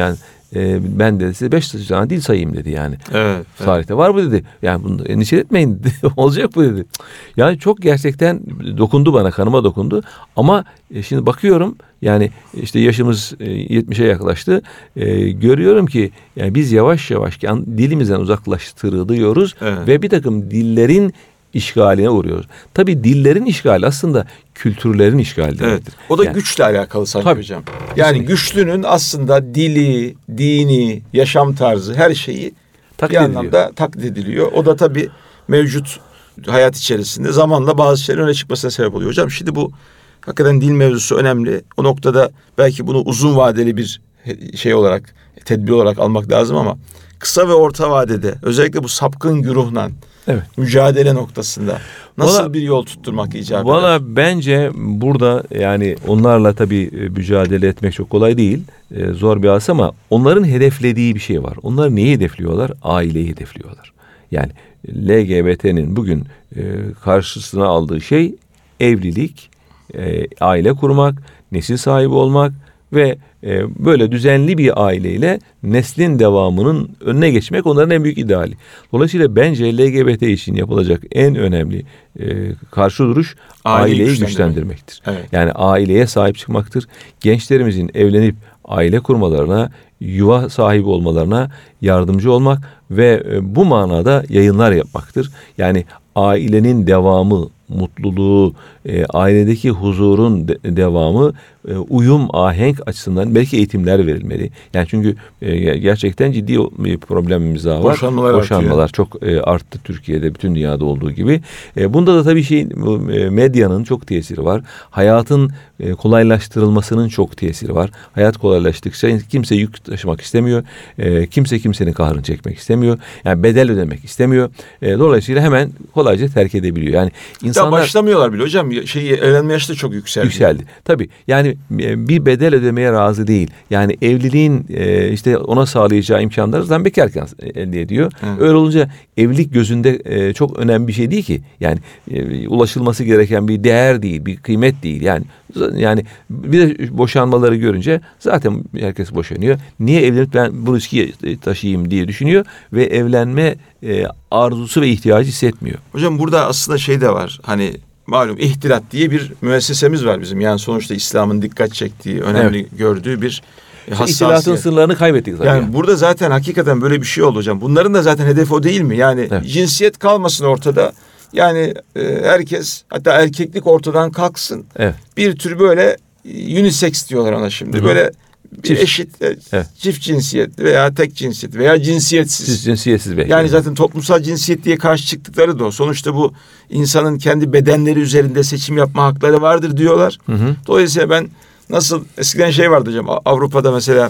e, ben de size beş tane dil sayayım dedi yani. Evet, Tarihte evet. var bu dedi. Yani bunu endişe etmeyin dedi. Olacak bu dedi. Yani çok gerçekten dokundu bana, kanıma dokundu. Ama e, şimdi bakıyorum yani işte yaşımız e, yetmişe yaklaştı. E, görüyorum ki yani biz yavaş yavaş yani dilimizden uzaklaştırılıyoruz evet. ve bir takım dillerin işgaline uğruyoruz. Tabii dillerin işgali aslında kültürlerin işgali Evet. demektir. O da yani, güçle alakalı sanki tabii, hocam. Yani güçlünün aslında dili, dini, yaşam tarzı her şeyi taklit bir anlamda ediliyor. taklit ediliyor. O da tabii mevcut hayat içerisinde zamanla bazı şeylerin öne çıkmasına sebep oluyor. Hocam şimdi bu hakikaten dil mevzusu önemli. O noktada belki bunu uzun vadeli bir şey olarak, tedbir olarak almak lazım ama kısa ve orta vadede özellikle bu sapkın güruhla evet. mücadele noktasında nasıl Valla, bir yol tutturmak icap eder? Valla bence burada yani onlarla tabii mücadele etmek çok kolay değil. Ee, zor bir as ama onların hedeflediği bir şey var. Onlar neyi hedefliyorlar? Aileyi hedefliyorlar. Yani L G B T'nin bugün e, karşısına aldığı şey evlilik, e, aile kurmak, nesil sahibi olmak ve e, böyle düzenli bir aileyle neslin devamının önüne geçmek onların en büyük ideali. Dolayısıyla bence L G B T için yapılacak en önemli e, karşı duruş Aileyi aileyi güçlendirmek. güçlendirmektir. Evet. Yani aileye sahip çıkmaktır. Gençlerimizin evlenip aile kurmalarına, yuva sahibi olmalarına yardımcı olmak ve e, bu manada yayınlar yapmaktır. Yani ailenin devamı, mutluluğu, e, ailedeki huzurun de, devamı, e, uyum, ahenk açısından belki eğitimler verilmeli. Yani çünkü e, gerçekten ciddi bir problemimiz daha var. Boşanmalar, Boşanmalar çok e, arttı Türkiye'de, bütün dünyada olduğu gibi. E, bunda da tabii şey e, medyanın çok tesiri var. Hayatın e, kolaylaştırılmasının çok tesiri var. Hayat kolaylaştıkça kimse yük taşımak istemiyor. E, kimse kimsenin kahrını çekmek istemiyor. Yani bedel ödemek istemiyor. E, dolayısıyla hemen kolayca terk edebiliyor. Yani insanlar ya başlamıyorlar bile hocam. Şeyi evlenme yaşı da çok yükseldi. Yükseldi. Tabii. Yani bir bedel ödemeye razı değil. Yani evliliğin e, işte ona sağlayacağı imkanları zaten bekarken elde ediyor. Evet. Öyle olunca evlilik gözünde e, çok önemli bir şey değil ki. Yani e, ulaşılması gereken bir değer değil, bir kıymet değil. Yani yani bir de boşanmaları görünce zaten herkes boşanıyor. Niye evlenip ben bu riski taşıyayım diye düşünüyor ve evlenme e, arzusu ve ihtiyacı hissetmiyor. Hocam burada aslında şey de var. Hani malum ihtilat diye bir müessesemiz var bizim. Yani sonuçta İslam'ın dikkat çektiği, önemli evet. gördüğü bir hassasiyet. İhtilatın sınırlarını kaybettik zaten. Yani burada zaten hakikaten böyle bir şey oldu hocam. Bunların da zaten hedefi o değil mi? Yani evet. cinsiyet kalmasın ortada. Yani e, herkes, hatta erkeklik ortadan kalksın. Evet. Bir tür böyle unisex diyorlar ona şimdi. Hı-hı. Böyle bir çift. eşit e, evet. çift cinsiyet veya tek cinsiyet veya cinsiyetsiz. Siz cinsiyetsiz belki. Yani zaten toplumsal cinsiyet diye karşı çıktıkları da o. Sonuçta bu insanın kendi bedenleri üzerinde seçim yapma hakları vardır diyorlar. Hı hı. Dolayısıyla ben nasıl eskiden şey vardı hocam, Avrupa'da mesela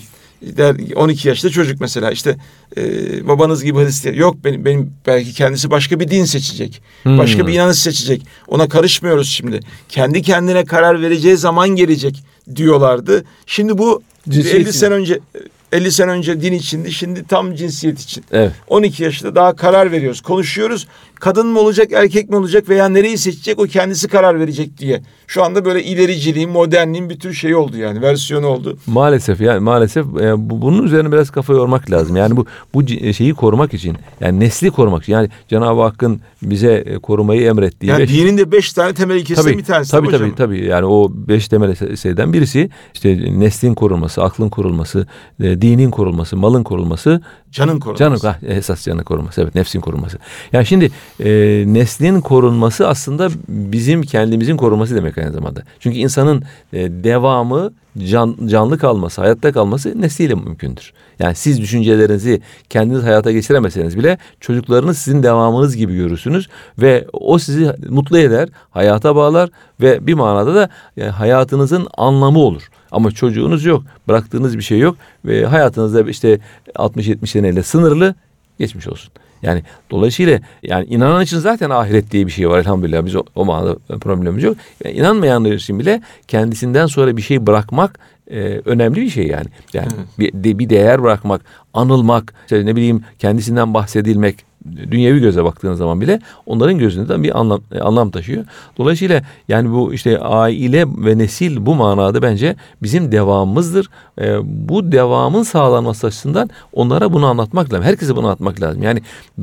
on iki yaşında çocuk mesela işte e, babanız gibi Hristiyan. Yok benim benim belki kendisi başka bir din seçecek. Hmm. Başka bir inanış seçecek. Ona karışmıyoruz şimdi. Kendi kendine karar vereceği zaman gelecek diyorlardı. Şimdi bu cinsiyet elli sene önce elli sene önce din içindi. Şimdi tam cinsiyet için. Evet. on iki yaşında daha karar veriyoruz. Konuşuyoruz. Kadın mı olacak, erkek mi olacak veya nereyi seçecek o kendisi karar verecek diye. Şu anda böyle ilericiliğin, modernliğin bir tür şey oldu yani. Versiyonu oldu. Maalesef yani maalesef e, bu, bunun üzerine biraz kafa yormak lazım. Yani bu bu şeyi korumak için, yani nesli korumak için. Yani Cenab-ı Hakk'ın bize korumayı emrettiği. Yani beş, dinin de beş tane temel ilkesinden bir tanesi. Tabii tabii, tabii. Yani o beş temel şeyden birisi işte neslin korunması, aklın korunması, e, dinin korunması, malın korunması. Canın korunması. Canın, ah, esas canın korunması. Evet, nefsin korunması. Yani şimdi e, neslin korunması aslında bizim kendimizin korunması demek aynı zamanda. Çünkü insanın e, devamı, can, canlı kalması, hayatta kalması nesliyle mümkündür. Yani siz düşüncelerinizi kendiniz hayata geçiremeseniz bile çocuklarınız sizin devamınız gibi görürsünüz ve o sizi mutlu eder, hayata bağlar ve bir manada da e, hayatınızın anlamı olur. Ama çocuğunuz yok, bıraktığınız bir şey yok ve hayatınızda işte altmış yetmiş seneyle sınırlı, geçmiş olsun. Yani dolayısıyla yani inanan için zaten ahiret diye bir şey var elhamdülillah, biz o, o manada problemimiz yok. Yani inanmayanlar için bile kendisinden sonra bir şey bırakmak e, önemli bir şey yani. Yani bir, de, bir değer bırakmak, anılmak, işte ne bileyim kendisinden bahsedilmek dünyevi göze baktığınız zaman bile onların gözünde de bir anlam anlam taşıyor. Dolayısıyla yani bu işte aile ve nesil bu manada bence bizim devamımızdır. E, bu devamın sağlanması açısından onlara bunu anlatmak lazım. Herkese bunu anlatmak lazım. Yani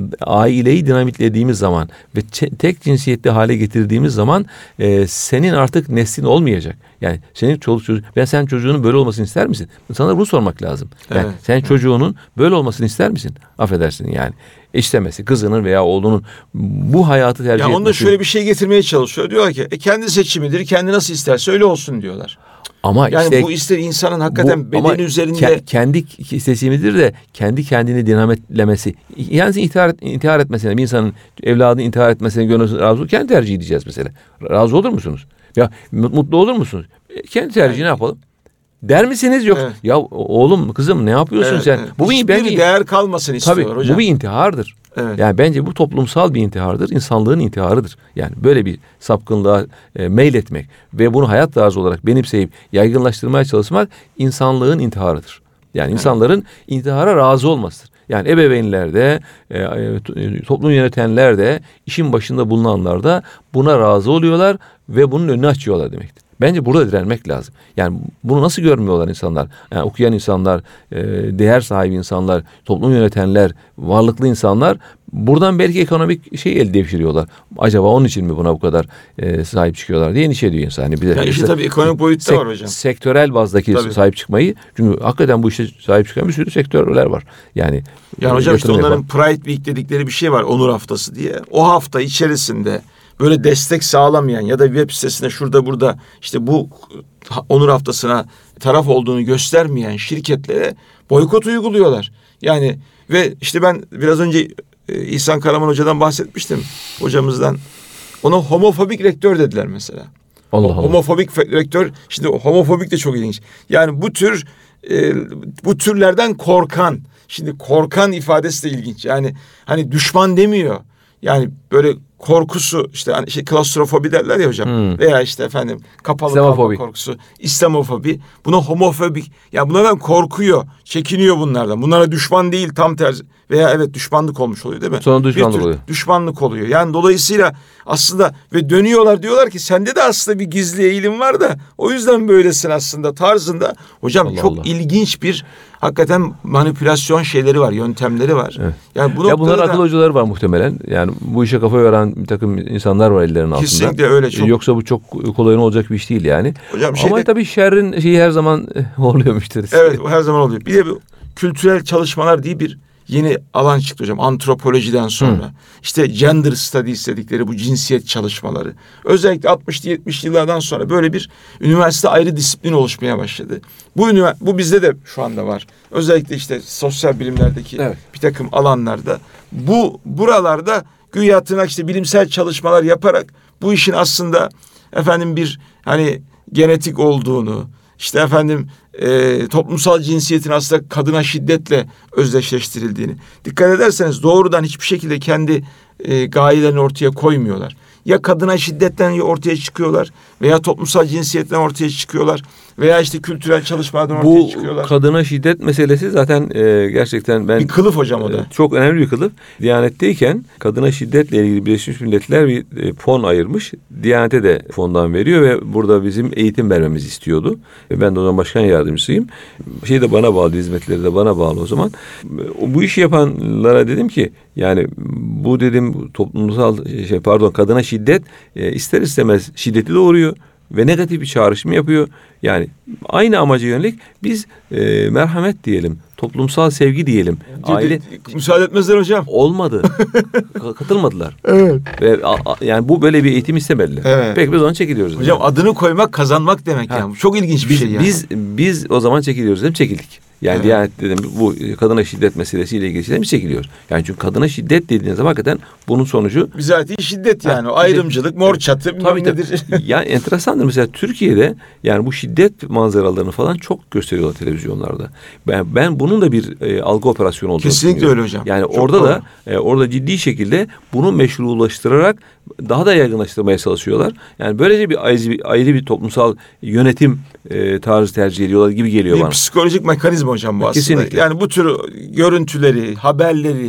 aileyi dinamitlediğimiz zaman ve ç- tek cinsiyetli hale getirdiğimiz zaman e, senin artık neslin olmayacak. Yani senin çoluk çocuk, ben sen çocuğunun böyle olmasını ister misin? Sana bunu sormak lazım. Yani Evet. sen çocuğunun böyle olmasını ister misin? Affedersin yani. İstemesi, kızının veya oğlunun bu hayatı tercih Ya etmesi. onda şöyle bir şey getirmeye çalışıyor. Diyorlar ki e, kendi seçimidir, kendi nasıl isterse öyle olsun diyorlar. Ama Yani işte bu ister insanın hakikaten bu, ama bedeni üzerinde... ke- kendi seçimidir de kendi kendini dinamitlemesi. Yani intihar, et, intihar etmesine, bir insanın evladını intihar etmesine gönül razı olur. Kendi tercih edeceğiz mesela. Razı olur musunuz? Ya mutlu olur musunuz? E, kendi tercihi ne yapalım? Der misiniz? Yok. Evet. Ya oğlum, kızım ne yapıyorsun Evet, sen? evet. Bu bir Hiçbir bence değer kalmasın istiyorlar tabii, hocam. bu bir intihardır. Evet. Yani bence bu toplumsal bir intihardır. İnsanlığın intiharıdır. Yani böyle bir sapkınlığa e, meyletmek ve bunu hayat tarzı olarak benimseyip yaygınlaştırmaya çalışmak insanlığın intiharıdır. Yani insanların intihara razı olmasıdır. Yani ebeveynler de, e, e, toplum yönetenler de, işin başında bulunanlar da buna razı oluyorlar ve bunun önünü açıyorlar demektir. Bence burada direnmek lazım. Yani bunu nasıl görmüyorlar insanlar? Yani okuyan insanlar, e, değer sahibi insanlar, toplum yönetenler, varlıklı insanlar buradan belki ekonomik şey elde devşiriyorlar. Acaba onun için mi buna bu kadar e, sahip çıkıyorlar diye endişe ediyor insan. Hani bize, Yani işte tabii ekonomik boyutta sek- var hocam. Sektörel bazdaki Tabii. sahip çıkmayı. Çünkü hakikaten bu işe sahip çıkan bir sürü sektörler var. Yani Yani hocam işte yatırım onların yapan. Pride Week dedikleri bir şey var, onur haftası diye. O hafta içerisinde böyle destek sağlamayan ya da web sitesinde şurada burada işte bu onur haftasına taraf olduğunu göstermeyen şirketlere boykot uyguluyorlar. Yani ve işte ben biraz önce e, İhsan Karaman Hoca'dan bahsetmiştim, hocamızdan. Ona homofobik rektör dediler mesela. Allah Allah. Homofobik rektör, şimdi homofobik de çok ilginç. Yani bu tür e, bu türlerden korkan, şimdi korkan ifadesi de ilginç. Yani hani düşman demiyor. Yani böyle korkusu, işte hani şey, klastrofobi derler ya hocam. Hmm. Veya işte efendim kapalı kalma korkusu, İslamofobi. Buna homofobik. Yani bunlardan korkuyor, çekiniyor bunlardan. Bunlara düşman değil, tam tersi. Veya evet düşmanlık olmuş oluyor değil mi? Sonra düşmanlık oluyor. Düşmanlık oluyor. Yani dolayısıyla aslında ve dönüyorlar, diyorlar ki sende de aslında bir gizli eğilim var da o yüzden böylesin aslında tarzında. Hocam Allah çok Allah. ilginç bir hakikaten manipülasyon şeyleri var, yöntemleri var. Evet. Yani bu ya bunların da, akıl hocaları var muhtemelen. Yani bu işe kafa yoran bir takım insanlar var ellerinin altında. Kesinlikle öyle. Çok... Yoksa bu çok kolay olacak bir iş değil yani. Hocam ama şeyde... tabii şerrin şeyi her zaman oluyor müşterisi. Evet, her zaman oluyor. Bir de bu kültürel çalışmalar diye bir yeni alan çıktı hocam, antropolojiden sonra. Hı. İşte gender studies dedikleri bu cinsiyet çalışmaları. Özellikle altmışlı yetmişli yıllardan sonra böyle bir üniversite ayrı disiplin oluşmaya başladı. Bu bu bizde de şu anda var. Özellikle işte sosyal bilimlerdeki evet. bir takım alanlarda. Bu buralarda güya tırnak işte bilimsel çalışmalar yaparak bu işin aslında efendim bir hani genetik olduğunu, İşte efendim e, toplumsal cinsiyetin aslında kadına şiddetle özdeşleştirildiğini. Dikkat ederseniz doğrudan hiçbir şekilde kendi e, gayelerini ortaya koymuyorlar. Ya kadına şiddetten ortaya çıkıyorlar veya toplumsal cinsiyetten ortaya çıkıyorlar veya işte kültürel çalışmalardan ortaya bu çıkıyorlar. Bu kadına şiddet meselesi zaten e, gerçekten ben... Bir kılıf hocam o da. E, çok önemli bir kılıf. Diyanetteyken kadına şiddetle ilgili Birleşmiş Milletler bir e, fon ayırmış. Diyanete de fondan veriyor ve burada bizim eğitim vermemizi istiyordu. E, ben de o zaman başkan yardımcısıyım. Şey de bana bağlı, hizmetleri de bana bağlı o zaman. E, bu işi yapanlara dedim ki yani bu dedim toplumsal şey pardon kadına şiddet e, ister istemez şiddeti doğuruyor ve negatif bir çağrışım yapıyor. Yani aynı amaca yönelik biz e, merhamet diyelim, toplumsal sevgi diyelim. Aile müsaade etmezler hocam. Olmadı. Katılmadılar. Evet. Ve a, a, yani bu böyle bir eğitim istemediler. Evet. Peki biz ona çekiliyoruz. Hocam yani. Adını koymak kazanmak demek ha. yani. Çok ilginç bir biz, şey yani. Biz biz o zaman çekiliyoruz dedim, çekildik. Yani evet. Diyanet dedim bu kadına şiddet meselesiyle ilgili biz çekiliyoruz. Yani çünkü kadına şiddet dediğiniz zaman hakikaten bunun sonucu bizatihi şiddet yani. Ha, o ayrımcılık, mor çatı tabii nedir? Yani enteresandır mesela Türkiye'de yani bu şiddet manzaralarını falan çok gösteriyorlar televizyonlarda. Ben ben bunun da bir e, algı operasyonu olduğunu kesinlikle öyle hocam. Yani çok orada doğru. da e, orada ciddi şekilde bunu meşrulaştırarak daha da yaygınlaştırmaya çalışıyorlar. Yani böylece bir ayrı bir, ayrı bir toplumsal yönetim e, tarzı tercih ediyorlar gibi geliyor bir bana. Psikolojik mekanizma hocam bu aslında. Kesinlikle. Yani bu tür görüntüleri, haberleri,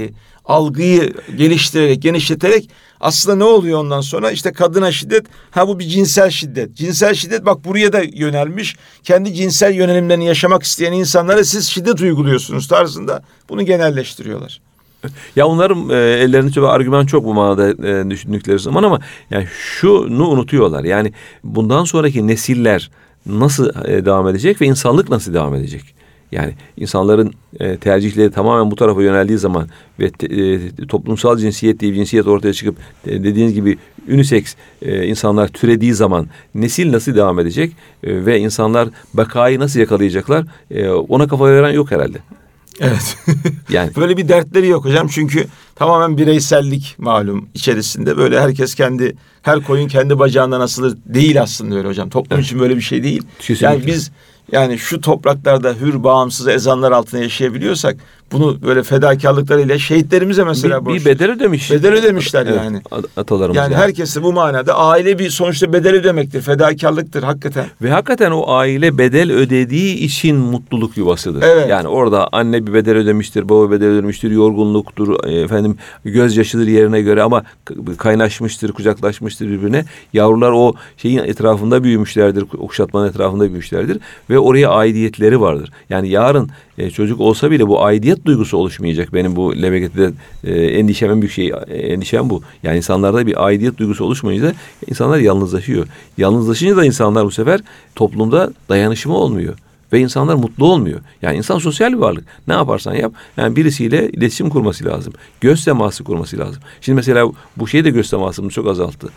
algıyı geliştirerek, genişleterek aslında ne oluyor ondan sonra? İşte kadına şiddet, ha bu bir cinsel şiddet. Cinsel şiddet bak buraya da yönelmiş. Kendi cinsel yönelimlerini yaşamak isteyen insanlara siz şiddet uyguluyorsunuz tarzında bunu genelleştiriyorlar. Ya onların e, ellerinde çok argüman çok bu manada e, düşündükleri zaman ama yani şunu unutuyorlar. Yani bundan sonraki nesiller nasıl e, devam edecek ve insanlık nasıl devam edecek? Yani insanların e, tercihleri tamamen bu tarafa yöneldiği zaman ve te, e, toplumsal cinsiyet diye bir cinsiyet ortaya çıkıp e, dediğiniz gibi unisex e, insanlar türediği zaman nesil nasıl devam edecek e, ve insanlar bakayı nasıl yakalayacaklar e, ona kafa veren yok herhalde. Evet. Yani böyle bir dertleri yok hocam çünkü tamamen bireysellik malum içerisinde böyle herkes kendi her koyun kendi bacağından asılır değil aslında öyle hocam. Toplum evet. için böyle bir şey değil. Kesinlikle. Yani biz yani şu topraklarda hür bağımsız ezanlar altında yaşayabiliyorsak bunu böyle fedakarlıklarıyla şehitlerimize mesela bir, bir bedel ödemiş. Bedel ödemişler evet, yani. Atalarımız yani. Yani herkese bu manada aile bir sonuçta bedel ödemektir. Fedakarlıktır hakikaten. Ve hakikaten o aile bedel ödediği için mutluluk yuvasıdır. Evet. Yani orada anne bir bedel ödemiştir, baba bedel ödemiştir, yorgunluktur, efendim gözyaşıdır yerine göre ama kaynaşmıştır, kucaklaşmıştır birbirine. Yavrular o şeyin etrafında büyümüşlerdir, kuşatmanın etrafında büyümüşlerdir ve oraya aidiyetleri vardır. Yani yarın e, çocuk olsa bile bu aidiyet duygusu oluşmayacak. Benim bu L B G T'de e, endişemin büyük şey, e, endişem bu. Yani insanlarda bir aidiyet duygusu oluşmayınca insanlar yalnızlaşıyor. Yalnızlaşınca da insanlar bu sefer toplumda dayanışma olmuyor. Ve insanlar mutlu olmuyor. Yani insan sosyal bir varlık. Ne yaparsan yap. Yani birisiyle iletişim kurması lazım. Göz teması kurması lazım. Şimdi mesela bu şey de göz temasını çok azalttı.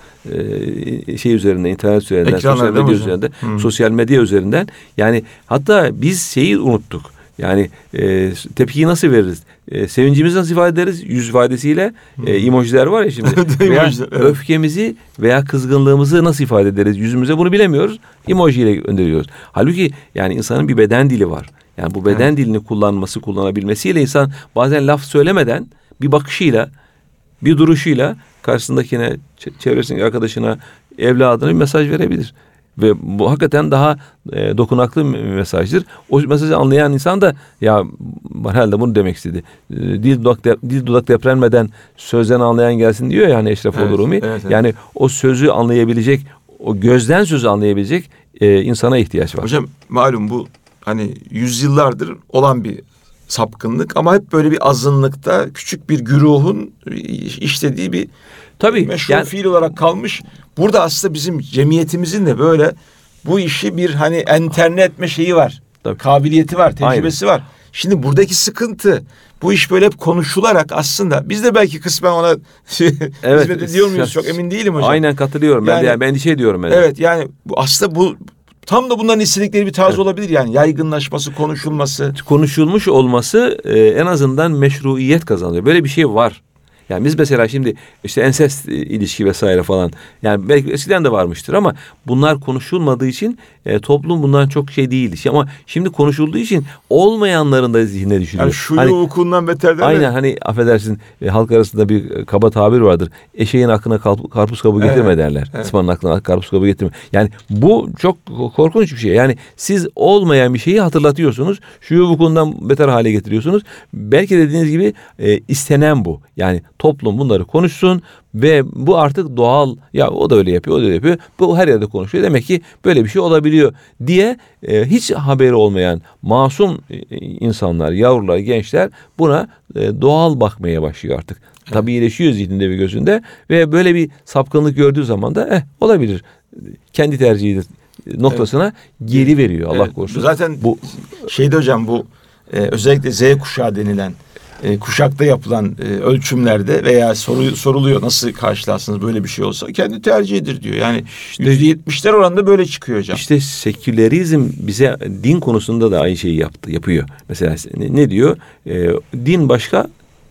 Ee, şey üzerinden, internet üzerinden, Ekranlar, sosyal medya üzerinden, hmm. sosyal medya üzerinden. Yani hatta biz şeyi unuttuk. Yani e, tepkiyi nasıl veririz? E, sevincimizi nasıl ifade ederiz? Yüz ifadesiyle e, emojiler var ya şimdi. veya evet. öfkemizi veya kızgınlığımızı nasıl ifade ederiz? Yüzümüze bunu bilemiyoruz. Emojiyle gönderiyoruz. Halbuki yani insanın bir beden dili var. Yani bu beden evet. dilini kullanması, kullanabilmesiyle insan bazen laf söylemeden bir bakışıyla, bir duruşuyla karşısındakine, çevresindeki arkadaşına, evladına bir mesaj verebilir. Ve bu hakikaten daha e, dokunaklı bir mesajdır. O mesajı anlayan insan da ya herhalde bunu demek istedi. E, dil dudak de, dil dudak depremeden sözden anlayan gelsin diyor ya hani Eşrefoğlu evet, Rumi. Evet, evet. Yani o sözü anlayabilecek, o gözden sözü anlayabilecek e, insana ihtiyaç var. Hocam malum bu hani yüzyıllardır olan bir sapkınlık ama hep böyle bir azınlıkta küçük bir güruhun işlediği bir Tabii, meşru yani, fiil olarak kalmış. Burada aslında bizim cemiyetimizin de böyle bu işi bir hani enterne etme şeyi var. Tabii. Kabiliyeti var, tecrübesi Aynen. var. Şimdi buradaki sıkıntı bu iş böyle hep konuşularak aslında biz de belki kısmen ona evet, hizmet ediyor muyuz çok emin değilim hocam. Aynen katılıyorum. Ben yani, de yani ben endişe ediyorum. Ben evet yani bu aslında bu tam da bunların istedikleri bir tarz evet. olabilir yani yaygınlaşması, konuşulması. Konuşulmuş olması e, en azından meşruiyet kazanıyor. Böyle bir şey var. Yani biz mesela şimdi işte ensest ilişki vesaire falan yani belki eskiden de varmıştır ama bunlar konuşulmadığı için e, toplum bundan çok şey değildi. Ama şimdi konuşulduğu için olmayanların da zihnine düşürüyor. Yani şuyu hani, hukukundan beter değil aynen mi? hani affedersin e, halk arasında bir kaba tabir vardır. Eşeğin aklına karpuz kabuğu getirme evet, derler. Evet. Ispanın aklına karpuz kabuğu getirme. Yani bu çok korkunç bir şey. Yani siz olmayan bir şeyi hatırlatıyorsunuz. Şuyu hukukundan beter hale getiriyorsunuz. Belki dediğiniz gibi e, istenen bu. Yani toplum bunları konuşsun ve bu artık doğal ya o da öyle yapıyor o da öyle yapıyor bu her yerde konuşuyor demek ki böyle bir şey olabiliyor diye e, hiç haberi olmayan masum e, insanlar yavrular gençler buna e, doğal bakmaya başlıyor artık. Evet. Tabiileşiyor zihninde ve gözünde ve böyle bir sapkınlık gördüğü zaman da eh olabilir kendi tercihidir noktasına evet. geri veriyor Allah evet. korusun. Zaten bu şeyde hocam bu e, özellikle Z kuşağı denilen E, kuşakta yapılan e, ölçümlerde veya soru, soruluyor nasıl karşılarsınız böyle bir şey olsa kendi tercihidir diyor. Yani yüzde yetmişler oranında böyle çıkıyor hocam. İşte sekülerizm bize din konusunda da aynı şeyi yaptı, yapıyor. Mesela ne, ne diyor? E, din başka,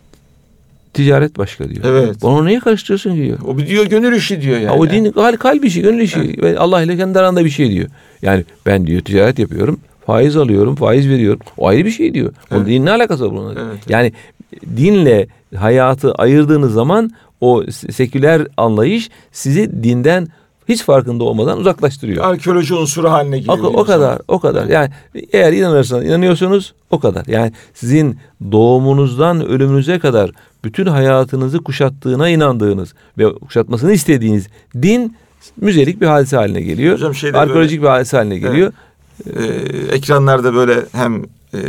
ticaret başka diyor. Evet. Onu neye karıştırıyorsun diyor. O diyor gönül işi diyor yani. O din kal kalbi işi, gönül işi. Evet. Allah ile kendi aranda bir şey diyor. Yani ben diyor ticaret yapıyorum. Faiz alıyorum, faiz veriyorum. O ayrı bir şey diyor. Onun evet. dinle alakası var bunun. Evet, evet. Yani dinle hayatı ayırdığınız zaman o seküler anlayış sizi dinden hiç farkında olmadan uzaklaştırıyor. Arkeoloji unsuru haline geliyor. O, o kadar, o kadar. Yani eğer inanırsanız, inanıyorsunuz o kadar. Yani sizin doğumunuzdan ölümünüze kadar bütün hayatınızı kuşattığına inandığınız ve kuşatmasını istediğiniz din müzelik bir hadise haline geliyor. Hocam şeyde arkeolojik böyle, bir hadise haline geliyor. Evet. Ee, ekranlarda böyle hem e,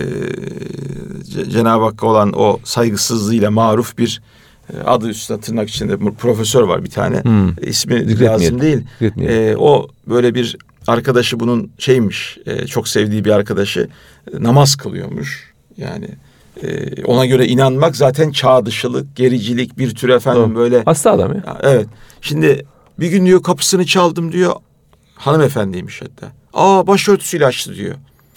Cenab-ı Hakk'a olan o saygısızlığıyla maruf bir e, adı üstüne tırnak içinde profesör var bir tane. Hmm. İsmi lazım değil. E, o böyle bir arkadaşı bunun şeymiş, e, çok sevdiği bir arkadaşı e, namaz kılıyormuş. Yani e, ona göre inanmak zaten çağ dışılık, gericilik, bir tür efendim Doğru. böyle. Hasta adam ya. Evet. Şimdi bir gün diyor kapısını çaldım diyor. Hanımefendiymiş hatta. Aa başörtüsüyle açtı diyor.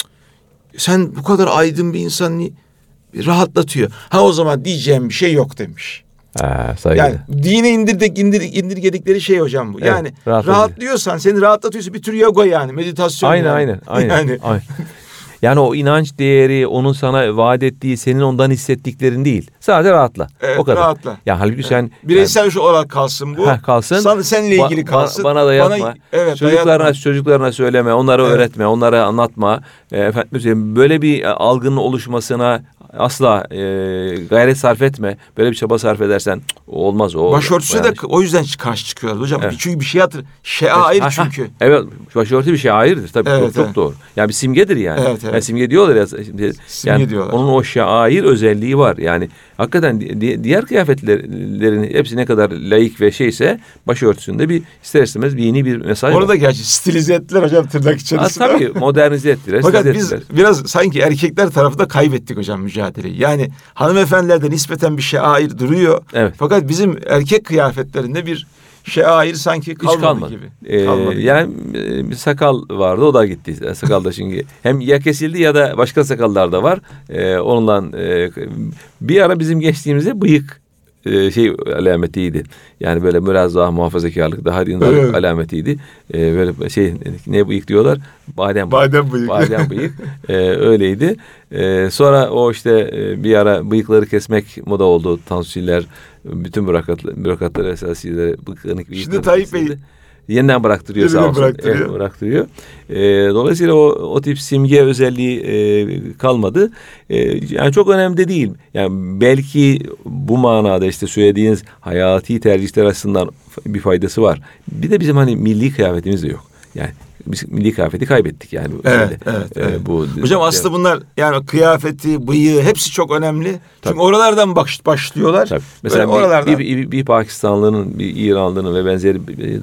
Sen bu kadar aydın bir insan ni rahatlatıyor. Ha o zaman diyeceğim bir şey yok demiş. Ha, yani dine indirdik, indir, indirgedikleri şey hocam bu. Evet, yani rahat rahatlıyorsan, seni rahatlatıyorsa bir tür yoga yani, meditasyon. Aynen yani. aynen. aynen, yani. aynen. Yani o inanç değeri, onun sana vaat ettiği, senin ondan hissettiklerin değil. Sadece rahatla. Evet, o kadar. rahatla. Ya halbuki evet. sen bireysel yani, şu olarak kalsın bu. Heh, kalsın. Sana, seninle ilgili kalsın. Ba, bana da yapma. Bana, evet, çocuklarına dayatma. çocuklarına söyleme, onlara evet. öğretme, onlara anlatma. E, efendim böyle bir algının oluşmasına asla e, gayret sarf etme. Böyle bir çaba sarf edersen olmaz o. Başörtüsü de o yüzden karşı çıkıyorlar hocam. Evet. Çünkü bir şey hatır. Şair evet. çünkü. Evet. Başörtü bir şairdir tabii. Evet, çok, evet. çok doğru. Yani bir simgedir yani. Evet, evet. Yani simge diyorlar ya. Simge yani diyorlar. Onun o şair özelliği var. Yani hakikaten di- diğer kıyafetlerin hepsi ne kadar laik ve şeyse başörtüsünde bir ister istemez bir yeni bir mesaj Onu var. da gerçi stilize ettiler hocam tırnak içerisinde. Ha, tabii modernize ettiler. Fakat ettiler. biz biraz sanki erkekler tarafında kaybettik hocam mücadeleyi. Yani hanımefendilerde nispeten bir şair duruyor. Evet. Fakat bizim erkek kıyafetlerinde bir şair sanki kalmadı, Hiç kalmadı. gibi. Ee, kalmadı yani gibi. Bir sakal vardı, o da gitti. Sakal da şimdi hem ya kesildi ya da başka sakallar da var. Ee, onunla e, bir ara bizim gençliğimizde bıyık e, şey alametiydi. Yani böyle biraz daha muhafazakarlık, daha dindar evet. alametiydi. Ee, böyle şey ne bıyık diyorlar? Badem, Badem bıyık. Badem bıyık. Ee, öyleydi. Ee, sonra o işte bir ara bıyıkları kesmek moda oldu. Tansiler, bütün bürokratlar, bürokratlar esasıyla bıyıklarını Şimdi Tayyip Bey yeniden bıraktırıyor yeniden sağ olsun. Bıraktırıyor. Evet, bıraktırıyor. Ee, dolayısıyla o, o tip simge özelliği e, kalmadı. E, yani çok önemli de değil. Yani belki bu manada işte söylediğiniz hayati tercihler açısından bir faydası var. Bir de bizim hani milli kıyafetimiz de yok. Yani biz milli kıyafeti kaybettik yani. Evet, şeyde. evet, evet. Ee, bu, Hocam aslında bunlar yani kıyafeti, bıyığı hepsi çok önemli. Tabii. Çünkü oralardan baş, başlıyorlar. Tabii. Mesela bir, oralardan... bir, bir, bir Pakistanlı'nın, bir İranlı'nın ve benzeri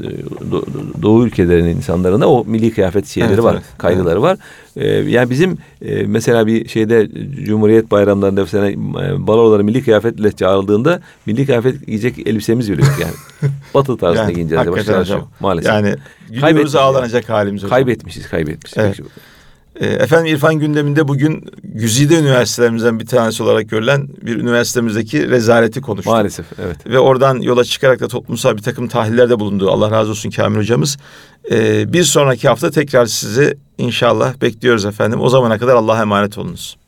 do, Doğu ülkelerinin insanlarında o milli kıyafet şeyleri evet, var, evet, kaygıları evet. var. Ee, yani bizim e, mesela bir şeyde Cumhuriyet bayramlarında mesela e, balolara milli kıyafetle çağrıldığında milli kıyafet giyecek elbisemiz bile yok yani. Batı tarzında yani, giyineceğiz. Hakikaten hocam. Maalesef. Yani gülüyoruz ağlanacak yani. halimiz hocam. Kaybetmişiz, kaybetmişiz. Evet. Efendim İrfan gündeminde bugün güzide üniversitelerimizden bir tanesi olarak görülen bir üniversitemizdeki rezaleti konuştuk. Maalesef, evet. Ve oradan yola çıkarak da toplumsal bir takım tahlillerde bulundu. Allah razı olsun Kamil hocamız. Ee, bir sonraki hafta tekrar sizi inşallah bekliyoruz efendim. O zamana kadar Allah'a emanet olunuz.